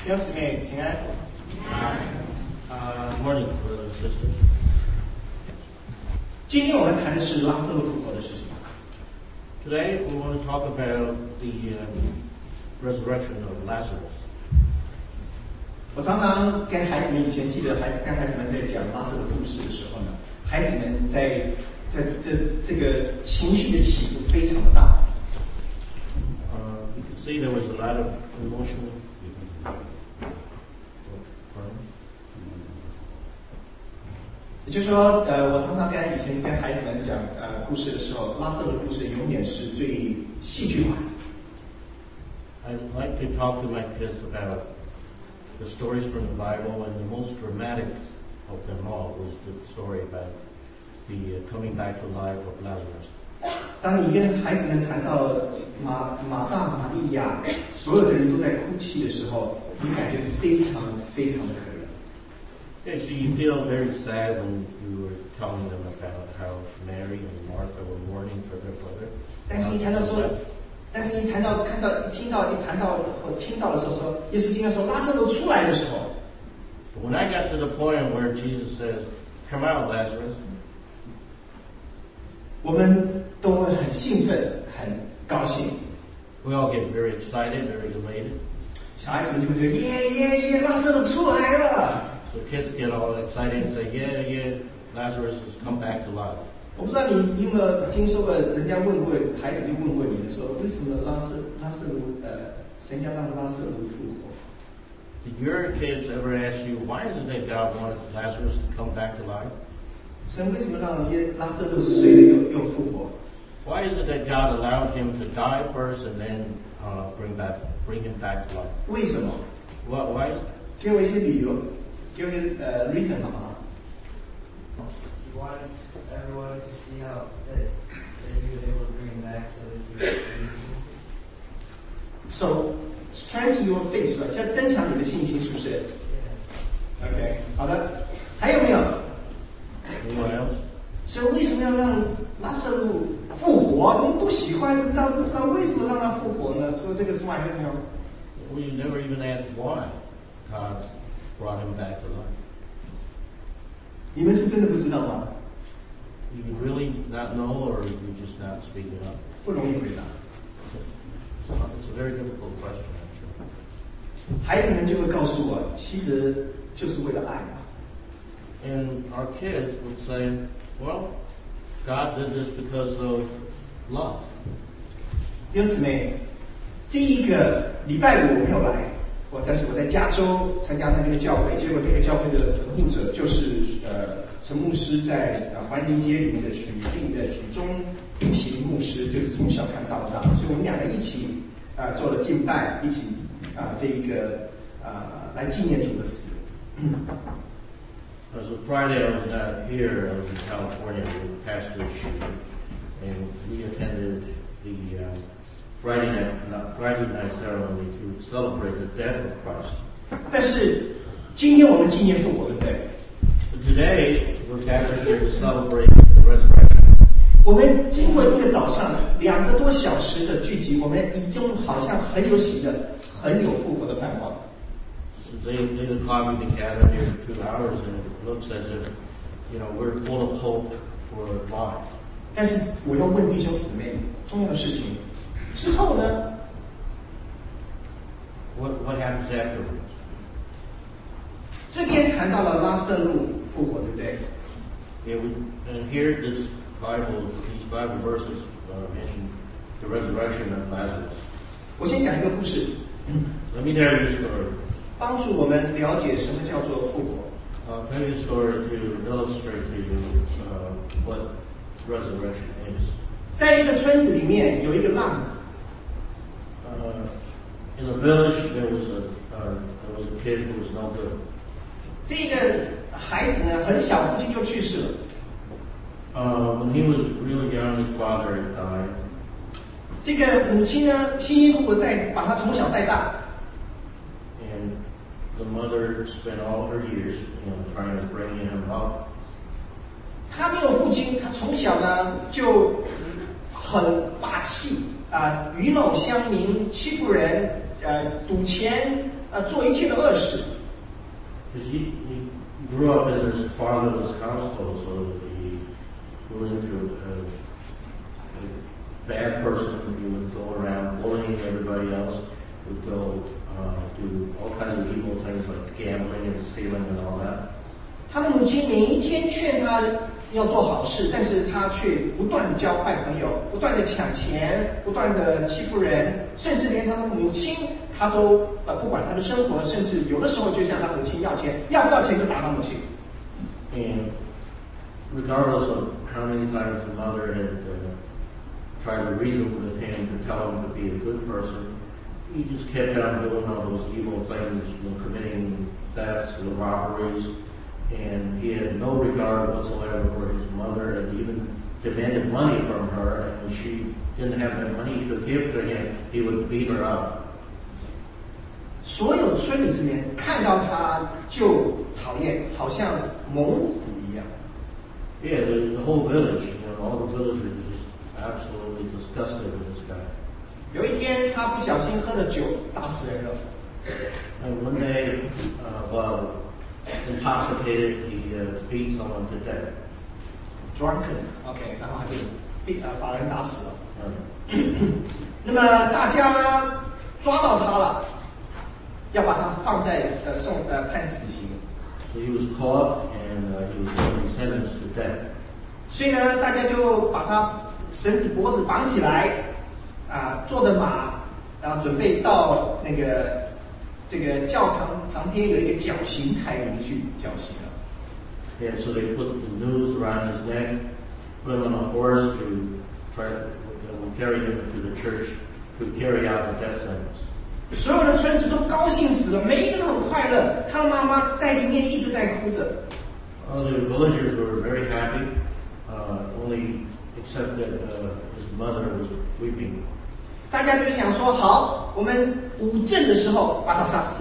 弟兄姊妹平安。 Morning, brothers and sisters. 今天我们谈的是拉撒路复活的事情。 Today we want to talk about the resurrection of Lazarus. 我常常跟孩子们以前记得跟孩子们在讲拉撒路故事的时候呢，孩子们在这个情绪的起伏非常的大。 You can see there was a lot of emotion. 也就是说，我常常以前跟孩子们讲故事的时候，拉撒路的故事永远是最戏剧化的。 I'd like to talk to my kids about the stories from the Bible, and the most dramatic of them all was the story about the coming back to life of Lazarus. 当你跟孩子们谈到马大、玛利亚，所有的人都在哭泣的时候，你感觉非常非常的可怜。 Yeah, so you feel very sad when you were telling them about how Mary and Martha were mourning for their brother. 但是你谈到听到的时候说，耶稣经常说拉撒路出来的时候 When I got to the point where Jesus says, "Come out, Lazarus," 我们都会很兴奋、很高兴。 we all get very excited, very elated. 小孩子们就会觉得耶，拉撒路出来了。 So kids get all excited and say, "Yeah, Lazarus has come back to life." 我不知道你有没有听说过，人家问过孩子就问过你的说，为什么拉撒路神要让拉撒路复活？ Did your kids ever ask you, why is it that God wanted Lazarus to come back to life? 神为什么让拉撒路睡了又复活？ Why is it that God allowed him to die first and then bring him back to life? 为什么？ Why is that? 给我一些理由，给我reason 好吗？ He wanted everyone to see how that he was able to bring him back so that he would believe him. So strengthen your faith 是吧？要增强你的信心，是不是 Yeah. ？OK， 好的。还有没有？ Anyone else? 所以为什么要让拉撒路复活？我们都喜欢，不知道为什么让他复活呢？除了这个之外，还有没有？ We never even asked why God brought him back to life. 你们是真的不知道吗？ You really not know, or you just not speaking up? 不容易回答。 It's a very difficult question, actually. 孩子们就会告诉我，其实就是为了爱嘛。 And our kids would say, well, God did this because of love. 弟兄姊妹，这一个礼拜五我没有来，但是我在加州参加那边的教会，结果那个教会的牧者就是陈牧师在环宁街里面的许忠平牧师，就是从小看到大，所以我们两个一起做了敬拜，一起这一个来纪念主的死。 So Friday I was not here. I was in California with Pastor Schumer, and we attended the Friday night ceremony to celebrate the death of Christ. 但是今天我们纪念复活，对不对？ So today we're gathered here to celebrate the resurrection. 我们经过一个早上2个多小时的聚集，我们已经好像很有喜乐，很有复活的盼望。 So 8 o'clock we gather here for 2 hours, and it looks as if, we're full of hope for life. 但是我要问弟兄姊妹重要的事情，之后呢？ What happens afterwards? 这边谈到了拉撒路复活，对不对？ Yeah, and here these Bible verses mention the resurrection of Lazarus. 我先讲一个故事， Let me tell you this story. 帮助我们了解什么叫做复活。 I'll tell you a story to illustrate to you what resurrection is. 在一个村子里面有一个浪子， In a village, there was a kid who was no good. 这个孩子呢很小，父亲就去世了。 When he was really young, his father had died. 这个母亲呢辛辛苦苦把他从小带大， And the mother spent all her years, trying to bring him up. 他没有父亲，他从小呢就很霸气，鱼肉乡民，欺负人，赌钱， 做一切的恶事。 Because he grew up in his fatherless household, so he grew into a bad person. He would go around bullying everybody else, would go do all kinds of evil things like gambling and stealing and all that. 他的母亲每一天劝他要做好事，但是他却不断的交坏朋友，不断的抢钱，不断的欺负人，甚至连他的母亲他都不管他的生活，甚至有的时候就向他母亲要钱，要不到钱就打他母亲。 And regardless of how many times the mother had tried to reason with him to tell him to be a good person, he just kept on doing all those evil things, committing thefts and robberies, and he had no regard whatsoever for his mother, and even demanded money from her, and when she didn't have that money he could give to him, he would beat her up. 所有村里这边看到他就讨厌，好像猛虎一样。 Yeah, the whole village, all the villagers were just absolutely disgusted with this guy. 有一天，他不小心喝了酒，打死人了。 And one day, while intoxicated, he beat someone to death. Drunken，OK，、然后他就把人打死了。 那么大家抓到他了，要把他放在判死刑。 So he was caught and he was sentenced to death. 所以呢，大家就把他绳子脖子绑起来，坐着马，然后准备到这个教堂旁边有一个绞刑台里面去绞刑了。 And so they put the noose around his neck, put him on a horse to try to carry him to the church to carry out the death sentence. 所有的村子都高兴死了，每一个都很快乐。他的妈妈在里面一直在哭着。 The villagers were very happy, only except that his mother was weeping. 大家就想说，好，我们午正的时候把他杀死。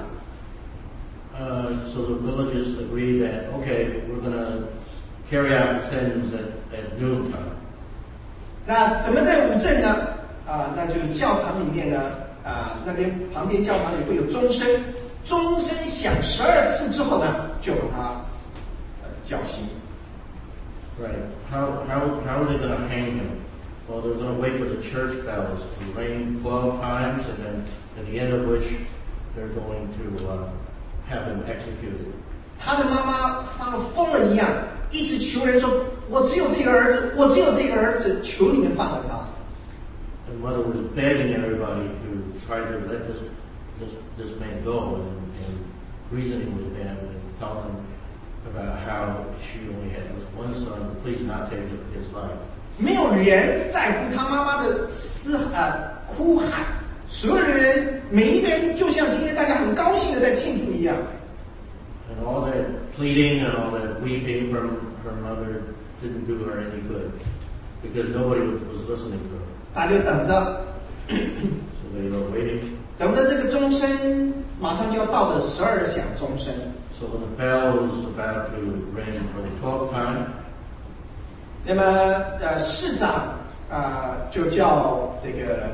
So the villagers agreed that, okay, we're going to carry out the sentence at noontime. 那怎么在午正呢？那就是教堂里面呢，那边旁边教堂里会有钟声，钟声响12次之后呢，就把他绞刑。 Right. How are they going to hang him? Well, they're going to wait for the church bells to ring 12 times, and then at the end of which they're going to have him executed. 他的妈妈发了疯了一样，一直求人说：“我只有这个儿子，我只有这个儿子，求你们放了他。” The mother was begging everybody to try to let this man go and reasoning with them and telling them about how she only had this one son. Please not take his life. 没有人在乎他妈妈的哭喊，所有的人，每一个人就像今天大家很高兴的在庆祝一样。 And all that pleading and all that weeping from her mother didn't do her any good because nobody was listening to her. 大家就等着， So they were waiting. 等着这个钟声马上就要到的12响钟声。 So when the bell was about to ring for the 12th time, 那么市长就叫这个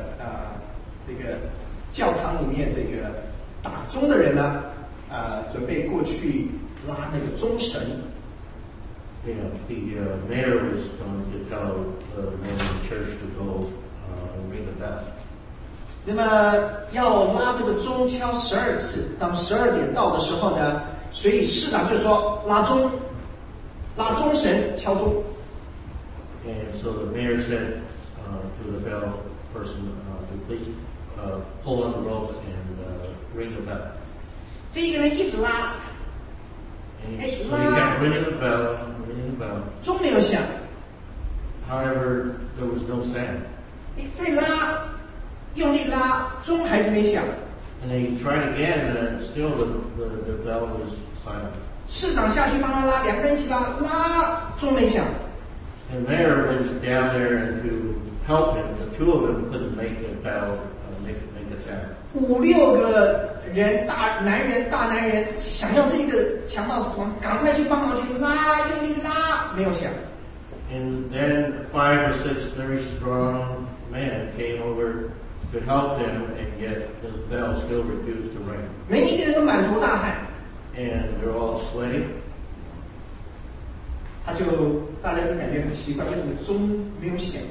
教堂里面这个打钟的人呢，准备过去拉那个钟绳。 the mayor was going to tell the men in the church to go and ring the bell. 那么要拉这个钟敲12次，当12点到的时候呢，所以市长就说拉钟绳，敲钟。 And so the mayor said to the bell person to please pull on the rope and ring the bell. 这一个人一直拉， And so he kept ringing the bell, ringing the bell. 钟没有响， However, there was no sound. 再拉，用力拉，钟还是没响。 And they tried again, and still the bell was silent. 市长下去帮他拉，两个人一起拉，钟没响。 And the mayor went down there and to help him. The two of them couldn't make the bell make a sound. 5、6个人，大男人想要这个强盗死亡，赶快去帮忙去拉，用力拉，没有响。 And then 5 or 6 very strong men came over could help them, and yet the bell still refused to ring. 每一个人都满头大汗， And they're all sweaty. 大家都感觉很奇怪，为什么钟没有响？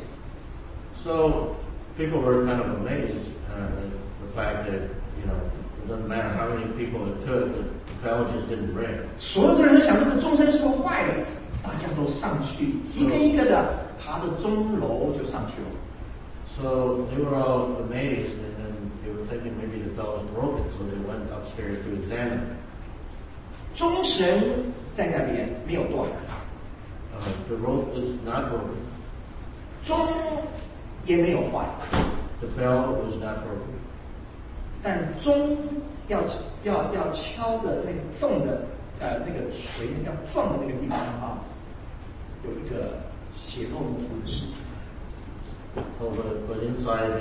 So people were kind of amazed at the fact that, it doesn't matter how many people it took, the bell just didn't ring. 所有的人都想这个钟声是不是坏了？大家都上去，一个一个的爬着钟楼就上去了。 So they were all amazed, and then they were thinking maybe the bell was broken, so they went upstairs to examine it. 钟绳在那边没有断， The rope is not broken. 钟也没有坏， The bell was not broken. 但钟要敲的那个洞的那个锤要撞的那个地方啊，有一个血肉模糊的尸体。 Oh, but inside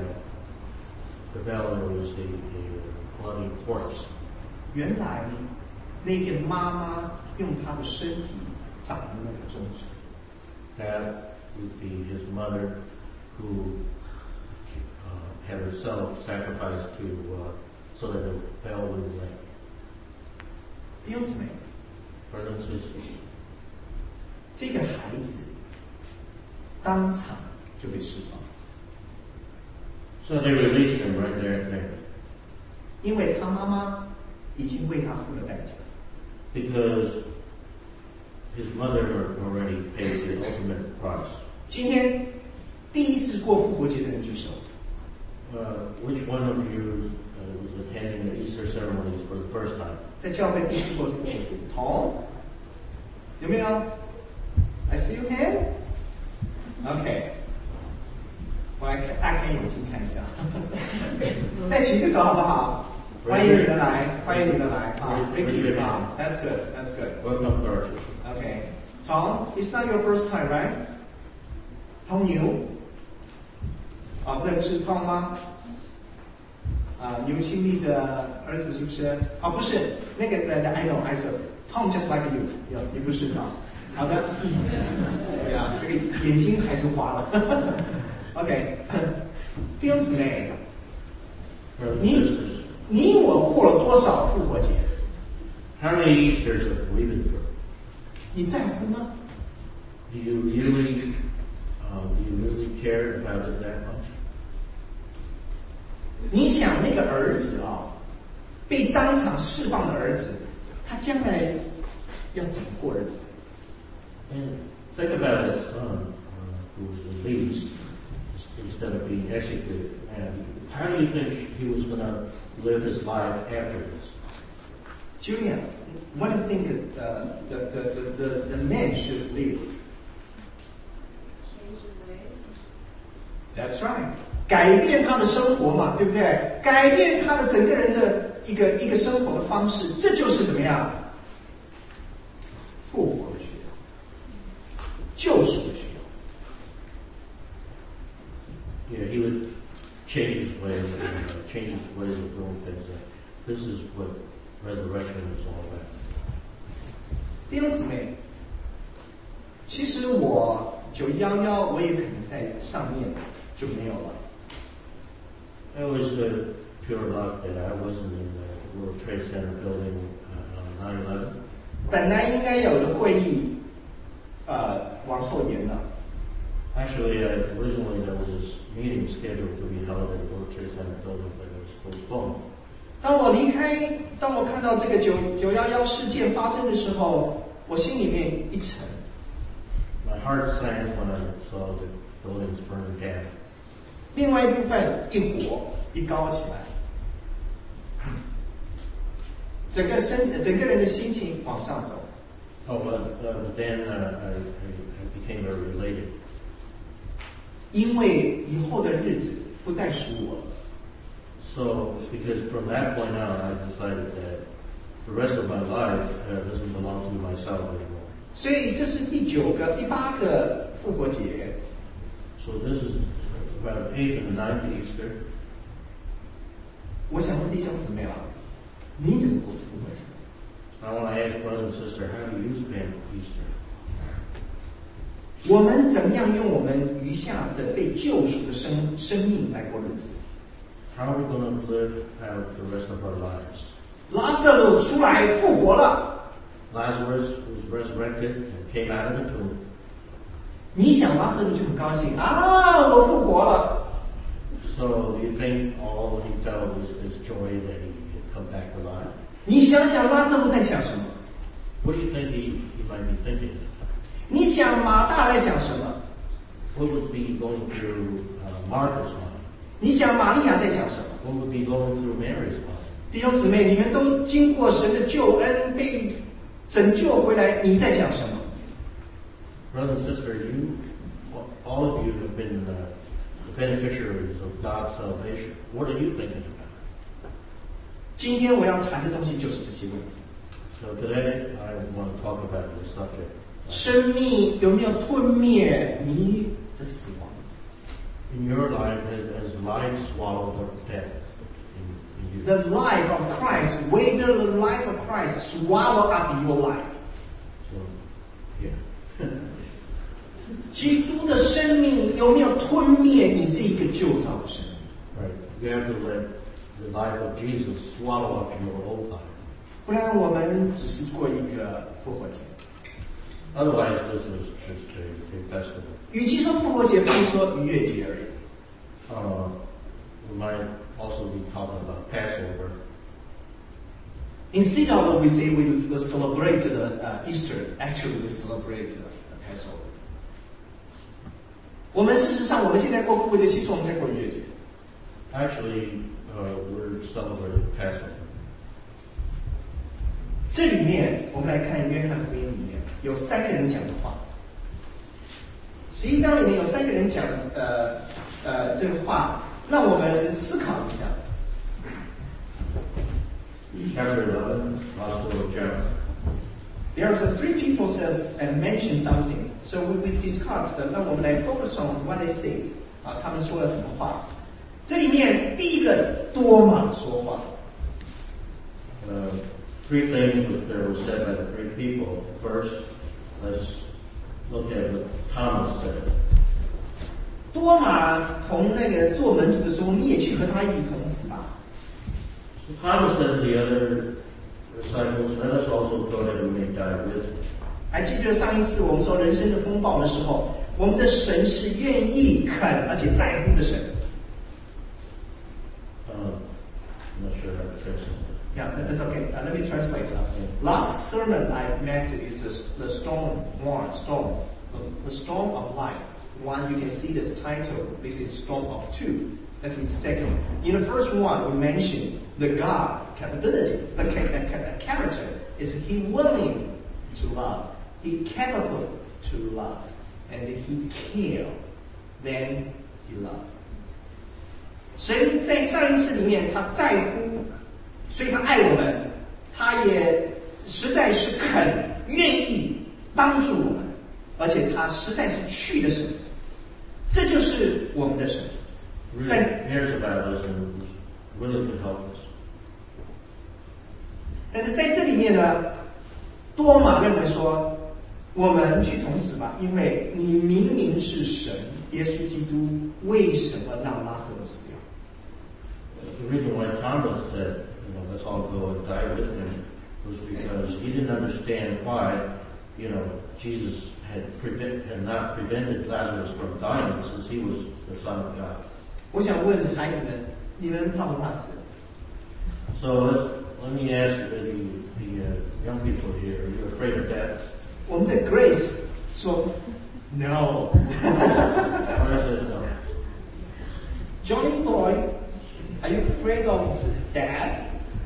the bell there was a bloody corpse. 原来那个妈妈用她的身体打了那个钟锤。 That would be his mother, who had herself sacrificed so that the bell wouldn't ring. 弟兄姊妹， Brothers and sisters, 这个孩子当场就被释放， so they released him right there and there, 因为他妈妈已经为他付了代价。 because his mother already paid the ultimate price. 今天第一次过复活节的人举手。 Which one of you was attending the Easter ceremonies for the first time? 在教会第一次过复活节，同有没有 ？I see your hand. OK， 我来大开眼睛看一下。再举个手好不好？欢迎你们来，欢迎你们来啊 ！Thank you 啊 ，That's good, that's good. Welcome to our church. OK, Tom, it's not your first time, right? Tom New 啊，不认识 Tom 吗？牛新力的儿子是不是？啊，不是，那个I know, Tom just like you， 你不是啊？好的，对啊，这个眼睛还是花了。OK， 弟兄姊妹， Brothers and sisters, 你我过了多少复活节？ how many Easters have we been through? 你在乎吗？ Do you really care about it that much? 你想那个儿子啊，被当场释放的儿子，他将来要怎么过日子？ And think about his son who was released instead of being executed. And how do you think he was going to live his life after this? Julian, what do you think the man should live? Change his ways. That's right. 改变他的生活嘛，对不对？改变他的整个人的一个生活的方式，这就是怎么样？复活的需要，救赎的需要。 Yeah, he would change his ways, change his ways of doing things. This is what resurrection is all about. 弟兄姊妹，其实我911我也可能在上面就没有了。 It was pure luck that I wasn't in the World Trade Center building on 9/11. 本来应该有的会议，往后延了。 Actually, originally there was a meeting scheduled to be held at the World Trade Center building, but it was postponed. 当我看到这个911事件发生的时候，我心里面一沉。 My heart sank when I saw the buildings burning down. 另外一部分一火一高起来，整个人的心情往上走。 Oh, but then I became very related. 因为以后的日子不再属我了。 So, because from that point on, I decided that the rest of my life doesn't belong to myself anymore. 所以这是第8个复活节。 So this is about 8th and 9th Easter. 我想问弟兄姊妹了，你怎么过复活节？ I want to ask brother and sister, how do you spend Easter? 我们怎么样用我们余下的被救赎的生命来过日子？ How are we going to live out the rest of our lives? 拉撒路出来复活了， Lazarus was resurrected and came out of the tomb. 你想拉撒路就很高兴啊，我复活了。 So do you think all he felt was joy that he had come back alive? 你想想拉撒路在想什么？ What do you think he might be thinking? 你想马大在想什么？ What would be going through Martha's mind? 你想玛利亚在想什么？ What would be going through Mary's mind? 弟兄姊妹，你们都经过神的救恩，被拯救回来，你在想什么？ Brother and sister, all of you have been the beneficiaries of God's salvation. What are you thinking about? 今天我要谈的东西就是这些问题。 So today I want to talk about this subject. 生命有没有吞灭你的死亡？ In your life, has life swallowed up death in you? The life of Christ, whether the life of Christ swallow up your life. So, yeah. 基督的生命有没有吞灭你这一个旧造的生命？ Right. You have to let the life of Jesus swallow up your old life. 不然我们只是过一个复活节。 Otherwise, this is just a festival. 与其说复活节，不如说逾越节而已。 We might also be talking about Passover. Instead of we say we will celebrate the Easter, actually we celebrate the Passover. 我们事实上，我们现在过复活节，其实我们在过逾越节。 Actually, we're celebrating Passover. 这里面，我们来看约翰福音里面有3个人讲的话。11章里面有3个人讲的这个话，让我们思考一下。 Chapter 11, Gospel of John. There are 3 people says and mention something, so we discuss. 那我们来 focus on what they said. 他们说了什么话？这里面第一个多马说话。 3 things that were said by the 3 people. First, let's look at what Thomas said. 多马同那个做门徒的时候，你也去和他一同死吧。 So Thomas said to the other disciples, let us also go that we may die with him. 还记得上一次我们说人生的风暴的时候，我们的神是愿意肯而且在乎的神。 I'm not sure how to translate it. Yeah, that's okay. Let me translate. Last sermon I met is the storm one, storm, the storm of life. One, you can see this title. This is storm of 2. That's the second. In the first one, we mentioned the God capability, the character. Is he willing to love? He capable to love, and he care. Then he love. 神在上一次里面，他在乎。所以他爱我们，他也实在是肯愿意帮助我们，而且他实在是去的神，这就是我们的神。 Really cares about us and is willing to help us. 但是在这里面呢，多马认为说，我们去同死吧，因为你明明是神，耶稣基督为什么让拉撒路死掉？ The reason why Thomas said, let's all go and die with him was because he didn't understand why, Jesus had not prevented Lazarus from dying since he was the Son of God. 我想问孩子们，你们怕不怕死？ So let me ask the young people here, are you afraid of death? 我们的 Grace 说 No. Why is it no? Johnny Boy, are you afraid of death?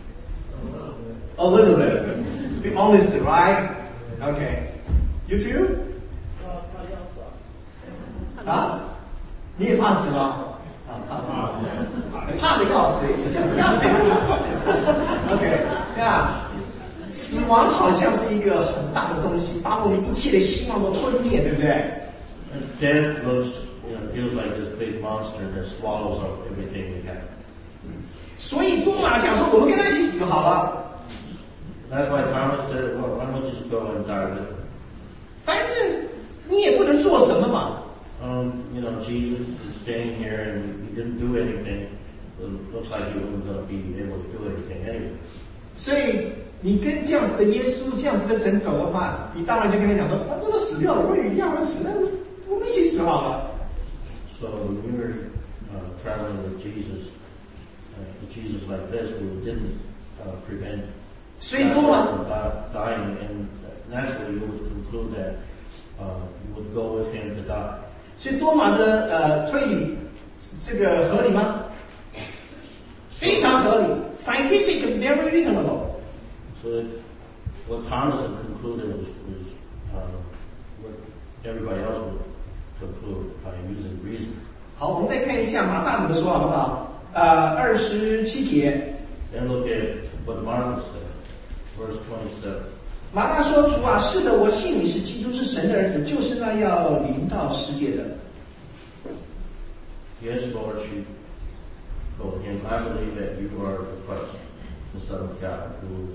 A little bit. Be honest, right? Okay. You too? 啊？你也怕死吗？怕死吗？怕的要死，是这样。OK， 对啊，死亡好像是一个很大的东西，把我们一切的希望都吞灭，对不对？ Death feels like this big monster that swallows up everything we have. 所以多马讲说，我们跟他一起死好了。 That's why Thomas said, well, why don't you just go and die with him? 反正你也不能做什么嘛。 Jesus is staying here and he didn't do anything. it looks like he wasn't going to be able to do anything anyway. 所以你跟这样子的耶稣、这样子的神走的话，你当然就跟他讲说，他都死掉了，我也一样会死，那我们一起死好了。 So when we were traveling with Jesus like this, we didn't prevent 所以多马 from dying, and naturally you would conclude that you would go with him to die. 所以多马的推理，这个合理吗？非常合理 ，scientific very reasonable。 So that what Thomas had concluded was what everybody else would conclude by using reason. 好，我们再看一下马大怎么说好不好？27节。 Then look at what Martha said, verse 27. 马大说：“主啊，是的，我信你是基督，是神的儿子，就是那要临到世界的。” Yes, Lord, she told him, I believe that you are the Christ, the Son of God,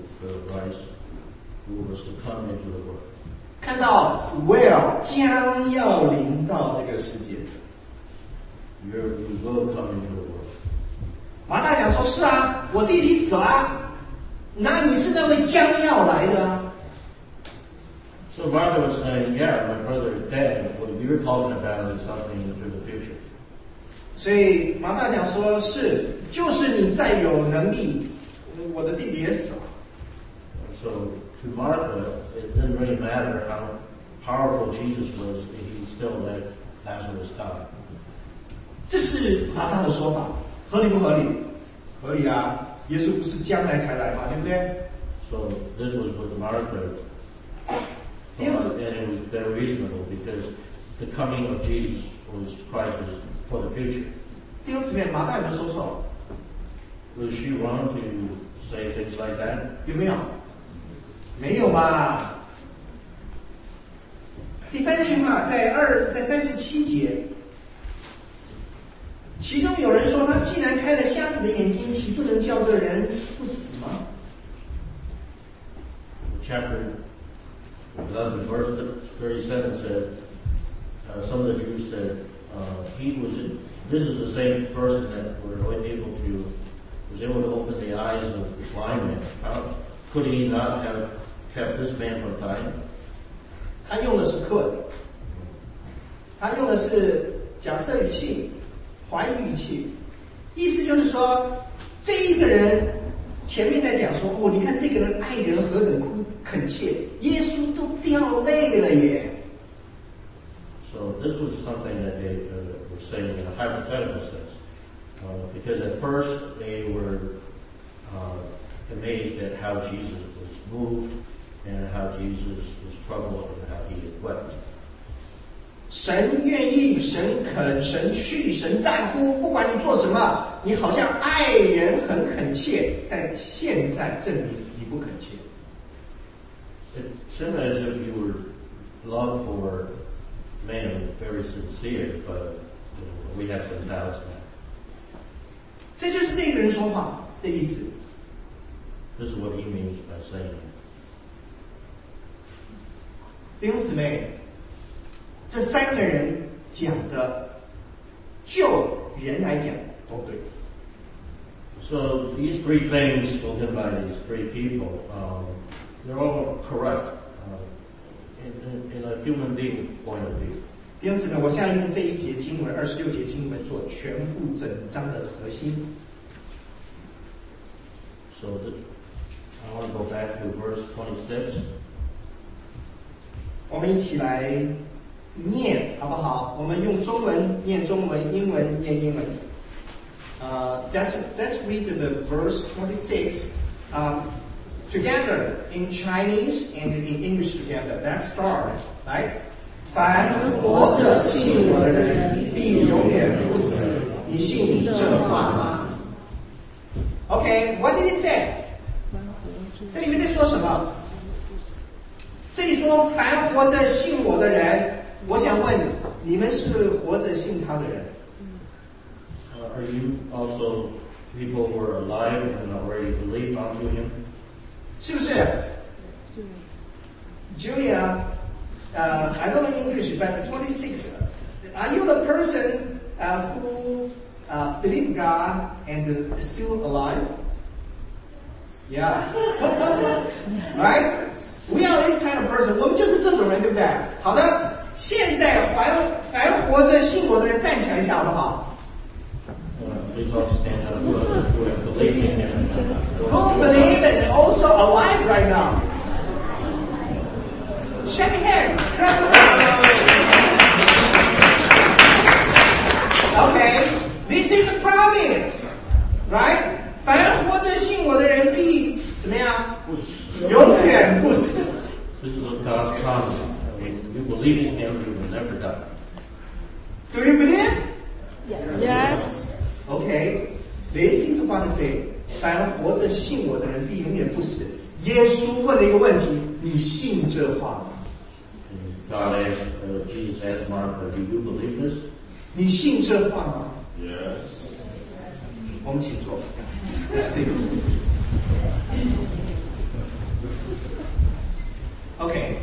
who was to come into the world. 看到 will 将要临到这个世界。 You will come into the world. 马大讲说：“是啊，我弟弟死了，那你是那位将要来的啊。” So Martha was saying, yeah, my brother is dead. What you're talking about is something into the future. 所以马大讲说：“是，就是你再有能力，我的弟弟也死了。” So to Martha, it didn't really matter how powerful Jesus was, he still let Lazarus die. 这是马大的说法，合理不合理？合理啊！耶稣不是将来才来嘛，对不对？ So this was with Martha, and it was very reasonable because the coming of Jesus Christ was for the future. 弟兄姊妹，马大有没有说错？ Was she wrong to say things like that? 有没有？没有吧？第三句话在37节，其中有人说：“他既然开了瞎子的眼睛，岂不能叫这人不死吗？” Chapter 11, verse 37 said, some of the Jews said, this is the same person that was able to open the eyes of the blind man. How could he not have kept this man from dying? 他用的是 could， 他用的是假设语气、怀疑语气，意思就是说，这一个人前面在讲说，哦，你看这个人爱人何等恳切，耶稣都掉泪了耶。 So this was something that they were saying in a hypothetical sense, because at first they were amazed at how Jesus was moved and how Jesus was troubled and how he had wept. 神愿意，神肯，神去，神在乎，不管你做什么，你好像爱人很恳切，但现在证明你不恳切。 It's similar as if your love for man very sincere, but we have some doubts now. 这就是这个人说话的意思。 This is what he means by saying it. 弟兄姊妹，这三个人讲的，就人来讲都对。 So these three things spoken by these three people, they're all correct in a human being point of view. 弟兄姊妹，我现在用这一节经文26节经文做全部整章的核心。 So I want to go back to verse 26. 我们一起来念好不好？我们用中文念中文，英文念英文。Let's read the verse 26 together in Chinese and in English together. Let's start. Right? 凡活着信我的人，必永远不死。你信这话吗 ？Okay, what did he say? 这里面在说什么？这里说凡活着信我的人，我想问你们是活着信他的人？ Are you also people who are alive and already believe onto him? 是不是 ？Julia, I don't know English, but 26. Are you the person who believe God and still alive? Yeah. Right? We are this kind of person. 我们就是这种人，对不对？好的，现在凡活着信我的人站起来一下，好不好？ Please all stand up. Who have believed in him. Who believe and also alive right now? Shake hands. Okay, this is a promise, right? 凡活着信我的人必怎么样？永远不死。 This is a God's promise. You believe in him, you will never die. Do you believe? Yes. Okay, this is what I say. 凡活着信我的人必永远不死。耶稣问了一个问题：你信这话吗？ God asked, Jesus asked Martha, do you believe this? 你信这话吗？ Yes. 我们请坐。Merci. OK，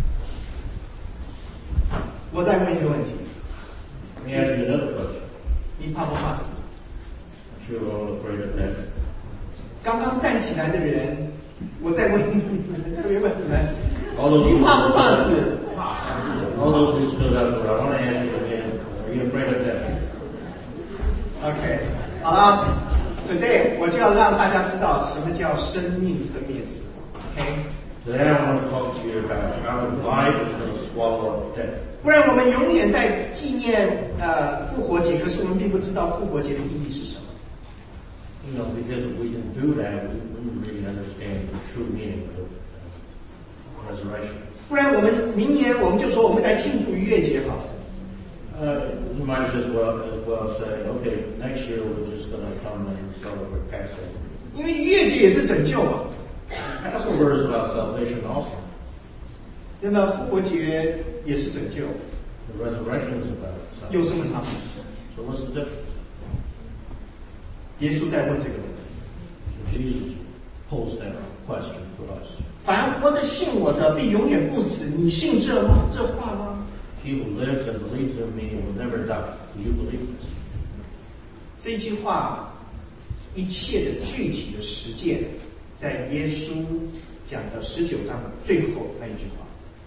我再问一个问题： Let me ask you another question. 你怕不怕死？ I'm sure we're all afraid of death. 刚刚站起来的人，我再问你们，特别问你们， All those 你 who 怕不怕死？ all those who stood up, but I want to ask you again, are you afraid of death? OK， 好了 ，Today 我就要让大家知道什么叫生命和灭死。OK， Today I want to talk to you about how life is going to swallow up death. 不然我们永远在纪念复活节，可是我们并不知道复活节的意义是什么。 You know, because if we didn't do that, we wouldn't really understand the true meaning of resurrection. 不然我们明年我们就说我们来庆祝逾越节好了。 You might as well say, okay, next year we're just going to come and celebrate Passover. 因为逾越节也是拯救嘛， Passover is about salvation also. 那么复活节也是拯救， The resurrection is about 有 salvation. 什么差别？ So what's the difference? 耶稣在问这个问题： So Jesus posed that question for us. 凡活着信我的，必永远不死。你信这吗？这话吗？ He who lives and believes in me will never die. Do you believe this? 这句话，一切的具体的实践，在耶稣讲的19章的最后那一句话。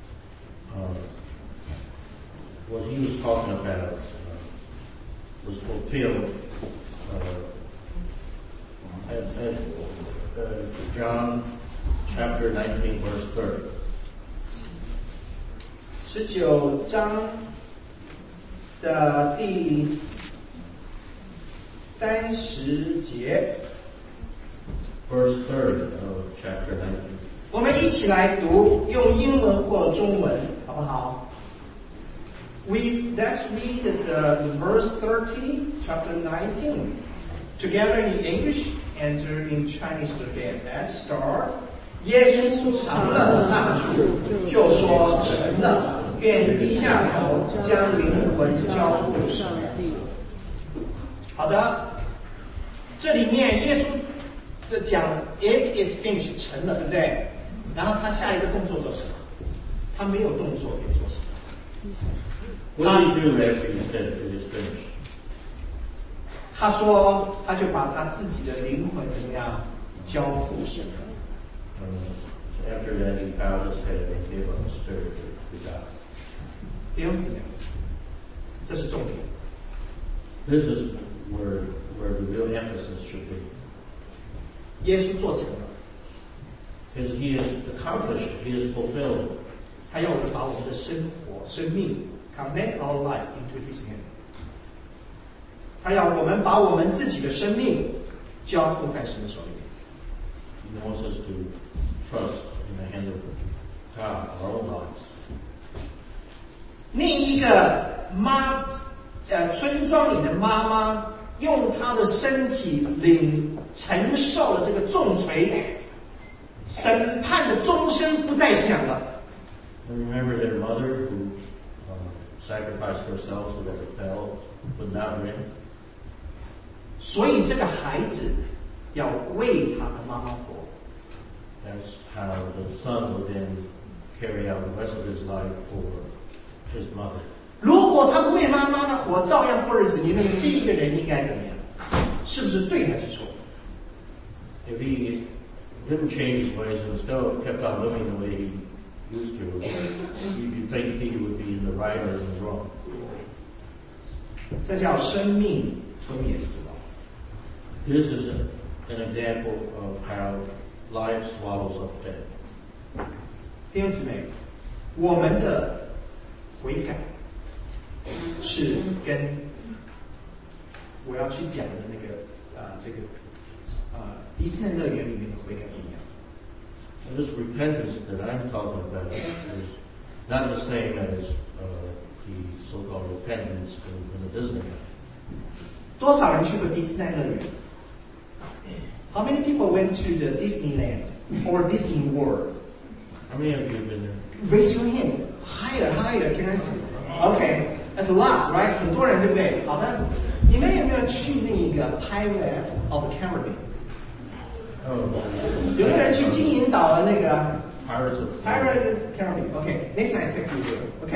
What he was talking about was fulfilled at John chapter 19, verse 30. 19章的第30节， Verse 30 of chapter 19. 我们一起来读，用英文或中文，好不好？Let's read the verse 30, chapter 19, together in English and in Chinese again. Let's start. 耶稣尝了蜡烛，就说成了，便低下头，将灵魂交付上帝。好的，这里面耶稣在讲 "It is finished" 成了，对不对？然后他下一个动作做什么？他没有动作可以做什么？ What did he do after he said it is finished? 他说，他就把他自己的灵魂怎么样交付神。 So after that, he bowed his head and gave up his spirit to God. 弟兄姊妹，这是重点。 This is where the real emphasis should be. 耶稣做成了， Because he has accomplished, he has fulfilled. 他要我们把我们的生活、生命 commit our life into His hand。他要我们把我们自己的生命交付在神的手里面。 He wants us to trust in the hand of God, our own lives. 另一个村庄里的妈妈用她的身体承受了这个重锤，审判的钟声不再响了。 And remember their mother who sacrificed herself so that the bell would not ring. 所以这个孩子要为他的妈妈活。 That's how the son would then carry out the rest of his life for his mother. 如果他不为妈妈，他活照样过日子，你认为这一个人应该怎么样？是不是对还是错？ If he didn't change his ways and still kept on living the way he used to, you'd think he would be in the right or in the wrong. 这叫生命吞灭死亡。 This is an example of how life swallows up death. 弟兄姊妹，我们的悔改是跟我要去讲的那个迪士尼乐园里面的悔改一样。 And this repentance that I'm talking about is not the same as the so-called repentance in the Disneyland. 多少人去过迪士尼乐园 ？How many people went to the Disneyland or Disney World? How many of you have been there? Raise your hand. Higher, higher. Can I see? Okay, that's a lot, right? 很多人，对不对？好的，你们有没有去那个 Pirates of the Caribbean？ 有没有人去金银岛的那个 Pirates of the Pirates of the Caribbean？OK，next time I take you there. OK 。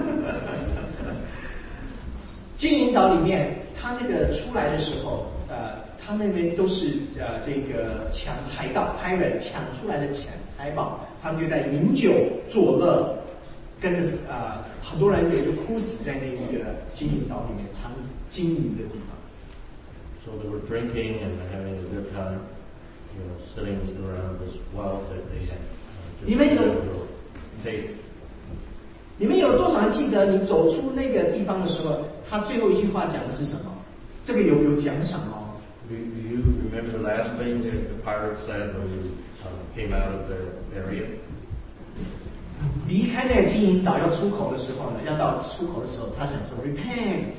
金银岛里面，他那个出来的时候，他那边都是这个抢海盗 pirate 抢出来的财宝，他们就在饮酒作乐，跟着很多人也就哭死在那个金银岛里面藏金银的地方。 So they were drinking and having a good time, sitting around this wealth that they had. 你们有 Take. 你们有多少人记得你走出那个地方的时候，他最后一句话讲的是什么？这个有奖赏哦。 Do you remember the last thing that the pirate said when you came out of the area? 离开那个金银岛要出口的时候呢，要到出口的时候，他想说 repent，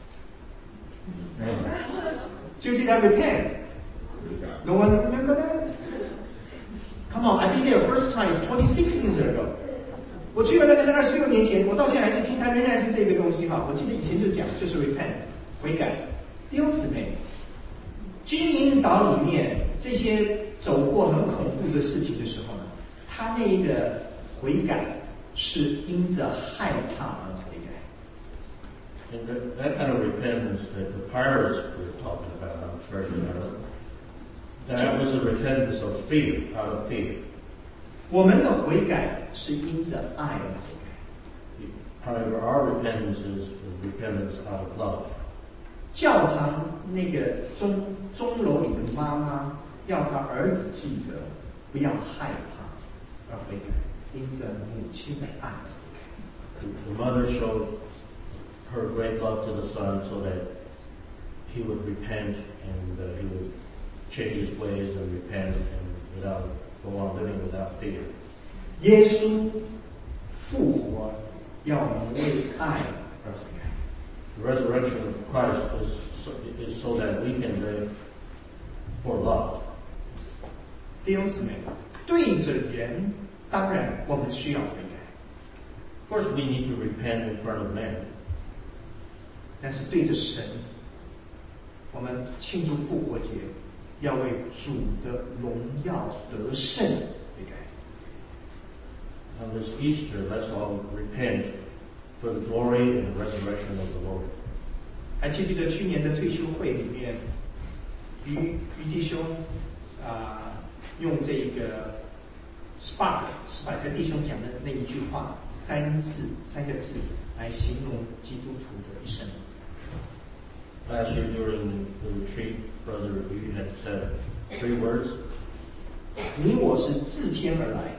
就记得 repent。No one remember that? Come on, I've been there first time, it's 26 years ago. 我去了那个是26年前，我到现在还去听他仍然是这个东西哈。我记得以前就讲，就是 repent， 悔改。弟兄姊妹，金银岛里面这些走过很恐怖的事情的时候呢，他那个悔改是因着害怕而悔改。 And that kind of repentance that the pirates were talking about on Treasure Island, that was a repentance of fear, out of fear. 我们的悔改是因着爱而悔改。 However, our repentance is repentance out of love. 教堂那个钟楼里的妈妈要他儿子记得不要害怕而悔改，因着母亲的爱。 The mother showed her great love to the son so that he would repent and he would change his ways and repent and without go on living without fear. 耶稣复活，要我们为爱而悔改。 The resurrection of Christ is so that we can live for love. 弟兄姊妹，对着人，当然我们需要悔改， Of course, we need to repent in front of men. 但是对着神，我们庆祝复活节，要为主的荣耀得胜悔改。 On this Easter, let's all repent for the glory and the resurrection of the Lord. 还记不记得去年的退休会里面，于弟兄用这个 Spark 跟弟兄讲的那一句话，三个字来形容基督徒的一生。 Last year during the retreat, Brother Yu had said 3 words. 你我是自天而来，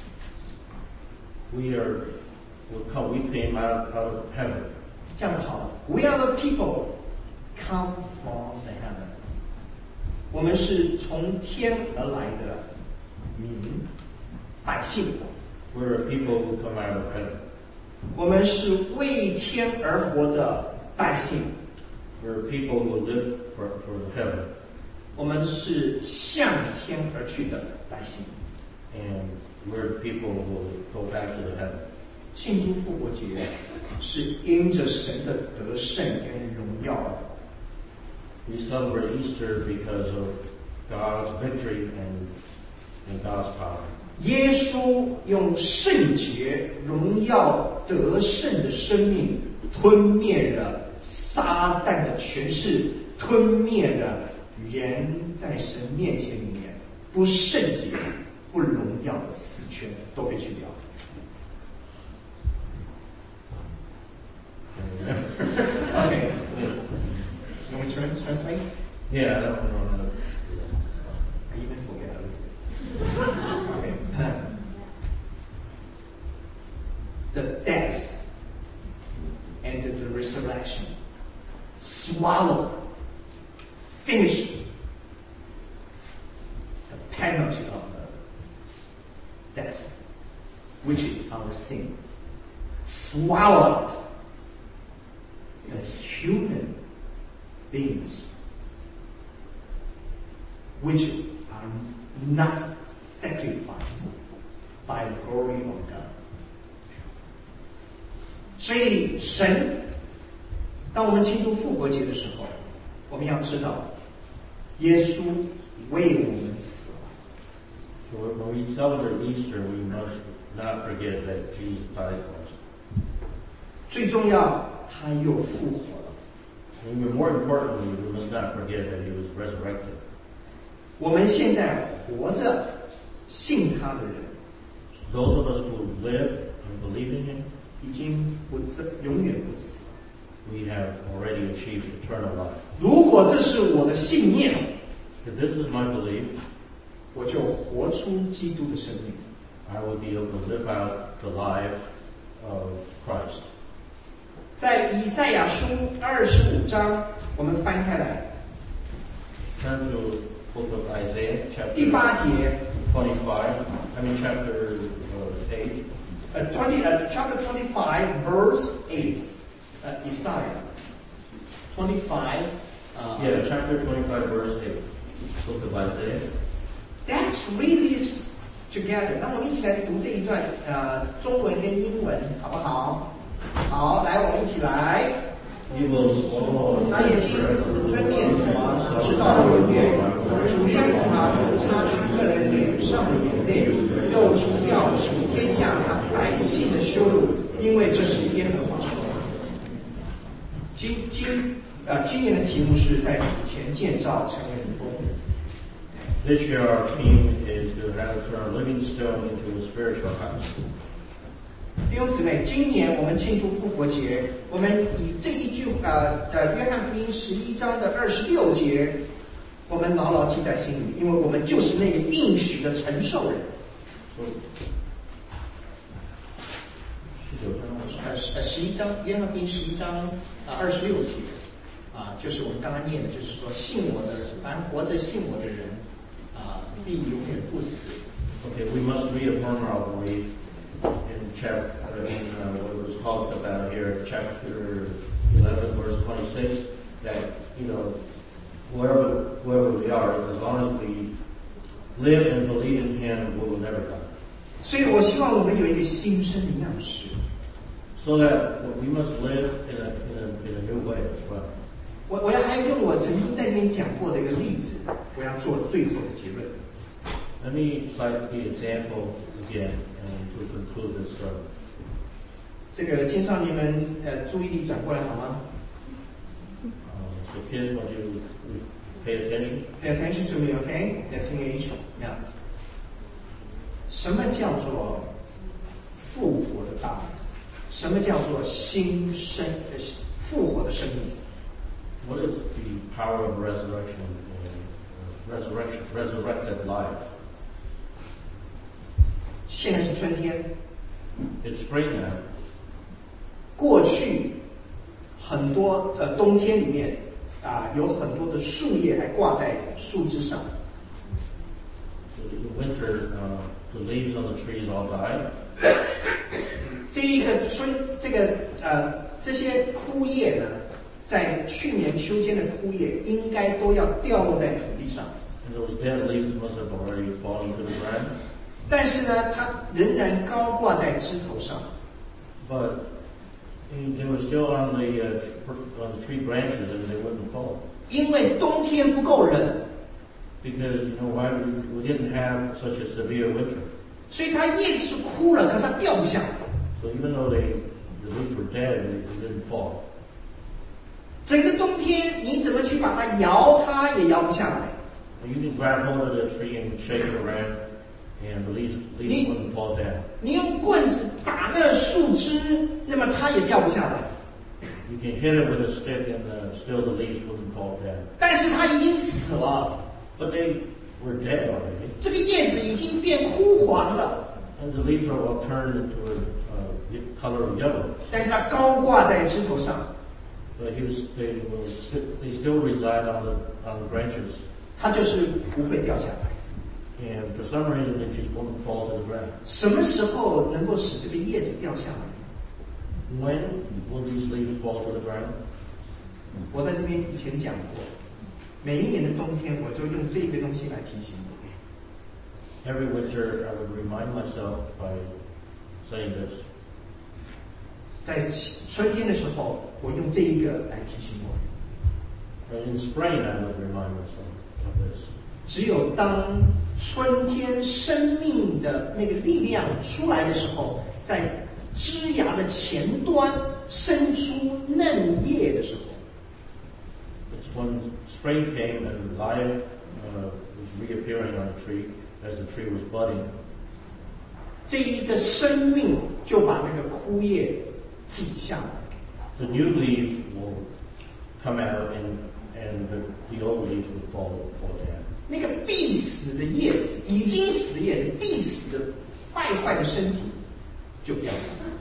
We came out of heaven. 这样子好了。We are the people come from the heaven。我们是从天而来的民百姓。 We're a people who come out of heaven. 我们是为天而活的百姓。 We're a people who live for the heaven. 我们是向天而去的百姓。 And we're the people who will go back to the heaven. 庆祝复活节是因着神的得胜跟荣耀而活。 We celebrate Easter because of God's victory and God's power. 耶稣用圣洁、荣耀、得胜的生命吞灭了撒旦的权势，吞灭了人在神面前里面不圣洁、不荣耀的死权都被去掉。Okay. You want me to translate? Yeah, I don't know how to. I even forget. Okay. The death and the resurrection swallow, finish the penalty of the death, which is our sin. Swallow the human beings which are not sacrificed by the glory of God. 所以神，当我们庆祝复活节的时候，我们要知道，耶稣为我们死了。 So when we celebrate Easter, we must not forget that Jesus died for us. 最重要，他又复活了。 And more importantly, we must not forget that he was resurrected. 我们现在活着，信他的人， Those of us who live and believe in him, 已经永远不死了。 we have already achieved eternal life. 如果这是我的信念， If this is my belief, 我就活出基督的生命。 I will be able to live out the life of Christ. 在以赛亚书25章，我们翻开来， Turn to book of Isaiah, 第 chapter 8节， chapter 8. chapter 25, verse 8. Isaiah 25. Yeah, chapter 25, verse 8. Book of Isaiah. Let's read this together. 那我们一起来读这一段，中文跟英文，好不好？好，来，我们一起来。 He will swallow 他已经死吞灭死亡，直到永远。主耶和华不擦去个人脸上的眼泪，又除掉天下他百姓的羞辱，因为这是耶和华说的。今年的题目是在主前建造成为灵宫。 This year our theme is to have turn a living stone into a spiritual house. 弟兄姊妹，今年我们庆祝复活节，我们以这一句约翰福音11章的26节，我们牢牢记在心里，因为我们就是那个应许的承受人。 11章，约翰福音11章26节就是我们刚刚念的，就是说信我的人，凡活着信我的人必永远不死。 Okay, we must reaffirm our belief in what was talked about here, chapter 11, verse 26, that, wherever we are, as long as we live and believe in him, we will never die. 所以我希望我们有一个新生的样式。 So that we must live in a new way as well. 我要还用我曾经在那边讲过的一个例子，我要做最后的结论。 Let me cite the example again and to conclude this sermon. 这个青少年们注意力转过来好吗 So kids, want you to pay attention? ？Pay attention to me, okay? The teenage, yeah. 什么叫做复活的大能？什么叫做新生复活的生命？ What is the power of resurrection and resurrected life? 现在是春天， It's spring now. 过去很多冬天里面有很多的树叶还挂在树枝上。 In winter, the leaves on the trees all die. 这些枯叶呢，在去年秋天的枯叶应该都要掉落在土地上。 And those dead leaves must have already fallen to the ground. 但是呢，它仍然高挂在枝头上。 But they were still on the tree branches and they wouldn't fall. 因为冬天不够冷， Because, why we didn't have such a severe winter. 所以它叶子是枯了，可是它掉不下来。 So even though the leaves were dead, they didn't fall. 整个冬天，你怎么去把它摇，它也摇不下来。 You can grab hold of the tree and shake it around, and the leaves wouldn't fall down. 你用棍子打那树枝，那么它也掉不下来。 You can hit it with a stick, and still the leaves wouldn't fall down. 但是它已经死了， But they were dead already, 这个叶子已经变枯黄了， and the leaves are all turned into a color of yellow. 但是它高挂在枝头上， But they still reside on the branches, 它就是不会掉下来。 and for some reason they just won't fall to the ground. 什么时候能够使这个叶子掉下来？ When will these leaves fall to the ground? 我在这边以前讲过，每一年的冬天，我就用这个东西来提醒我。 Every winter, I would remind myself by saying this. 在春天的时候，我用这一个来提醒我。 In spring, I would remind myself of this. 只有当春天生命的那个力量出来的时候，在枝芽的前端生出嫩叶的时候， It's when spring came and life was reappearing on the tree as the tree was budding. 这一个生命就把那个枯叶挤下来。 The new leaves will come out and the old leaves will fall down. 那个必死的叶子，已经死的叶子，必死的败坏的身体就掉下来。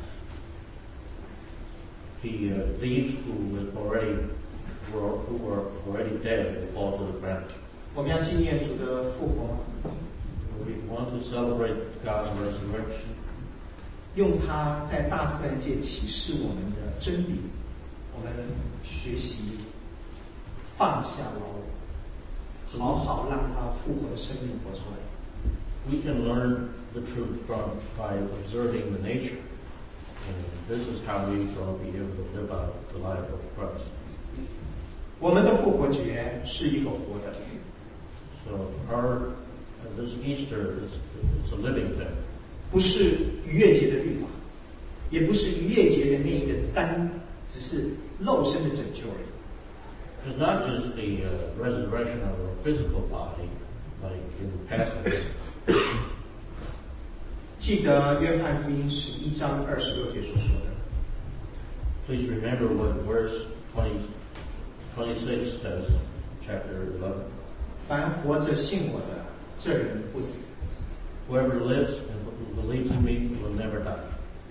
The leaves who were already dead will fall to the ground. 我们要纪念主的复活， We want to celebrate God's resurrection. 用它在大自然界启示我们的真理，我们学习放下老我，好好让它复活的生命活出来。 We can learn the truth by observing the nature. And this is how we shall be able to live out the life of Christ. 我们的复活节是一个活的， So this Easter is a living thing. 不是逾越节的律法，也不是逾越节的那一个只是肉身的拯救而已。 It's not just the resurrection of our physical body, like in Passover. 记得约翰福音11章26节所说的， Please remember what verse 26 says, chapter 11. 凡活着信我的，这人不死。 Whoever lives and who believes in me will never die.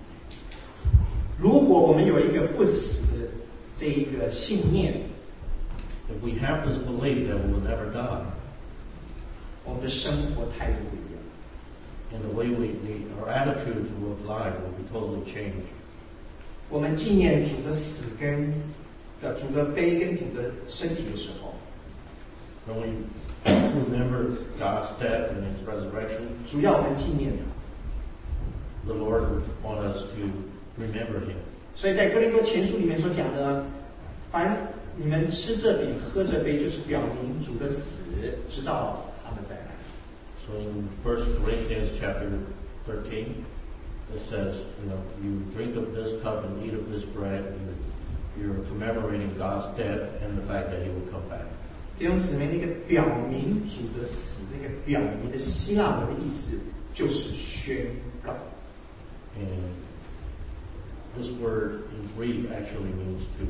如果我们有一个不死的这一个信念， If we have this belief that we will never die, 我们的生活态度不一样。 and the way our attitude toward life will be totally changed. 我们纪念主的死跟主的悲跟主的身体的时候， When we remember God's death and His resurrection, 主要我们纪念他。 the Lord would want us to remember Him. 所以在哥林多前书里面所讲的，凡你们吃这饼喝这杯，就是表明主的死，直到他们再来。 So in 1 Corinthians chapter 13, it says, you drink of this cup and eat of this bread, you're commemorating God's death and the fact that He will come back. 弟兄姊妹，那个表明主的死，那个表明的希腊文的意思就是宣告。 And this word in Greek actually means to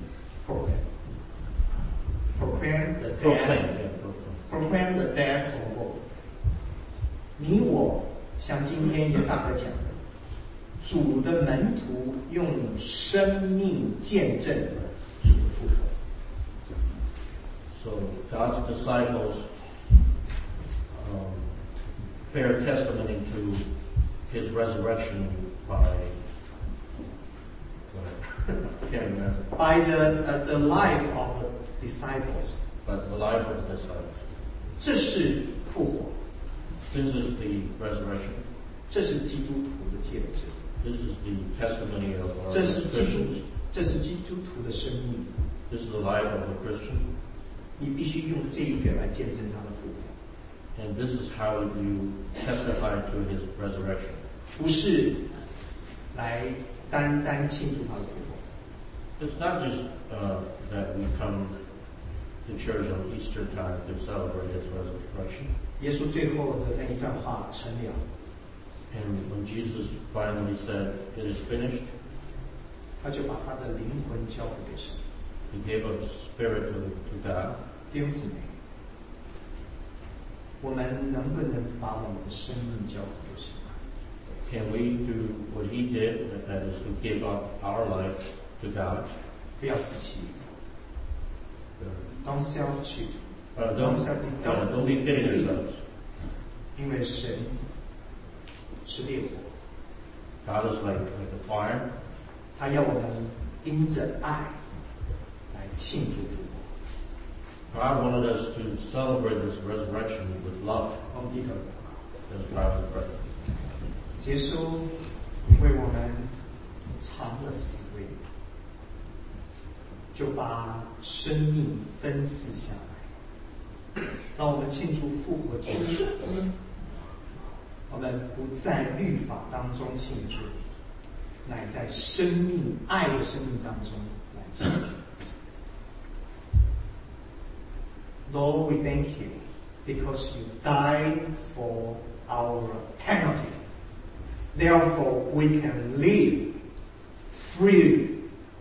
proclaim the proclaim. death, Yeah, proclaim. proclaim the death of Lord。你我像今天也大哥讲的，主的门徒用生命见证主的复活。 So God's disciples bear testimony to His resurrection by I can't remember, By the life of the disciples， but the life of the disciples. 这是复活， This is the resurrection. 这是基督徒的见证， This is the testimony of our 这是 Christians. 基督徒的生命。 This is the life of a Christian. 你必须用这一个来见证他的复活， And this is how you testify to His resurrection. 不是来单单庆祝他的复活。 It's not just that we come to church on Easter time to celebrate His resurrection. 耶稣最后的那一段话成了， And when Jesus finally said, "It is finished," 他就把他的灵魂交付给神。 He gave up His spirit to God. 弟兄姊妹，我们能不能把我们的生命交付给神？ Can we do what He did, that is to give up our life to God? 不要自欺， don't self cheat， Don't be kidding yourselves. 因为神是烈火， God is like a fire. 他要我们因着爱来庆祝复活。 God wanted us to celebrate this resurrection with love. 我们低头祷告， That is why we pray. 耶稣，你为我们尝了死味，就把生命分赐下来，让我们庆祝复活节。我们不在律法当中庆祝，乃在生命、爱的生命当中来庆祝。Lord, we thank you because you died for our penalty. Therefore, we can live freely.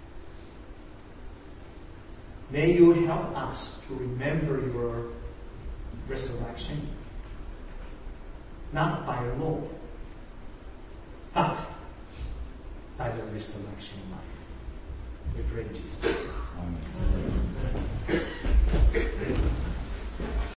May you help us to remember your resurrection, not by law, but by the resurrection life. We pray in Jesus' name. Amen.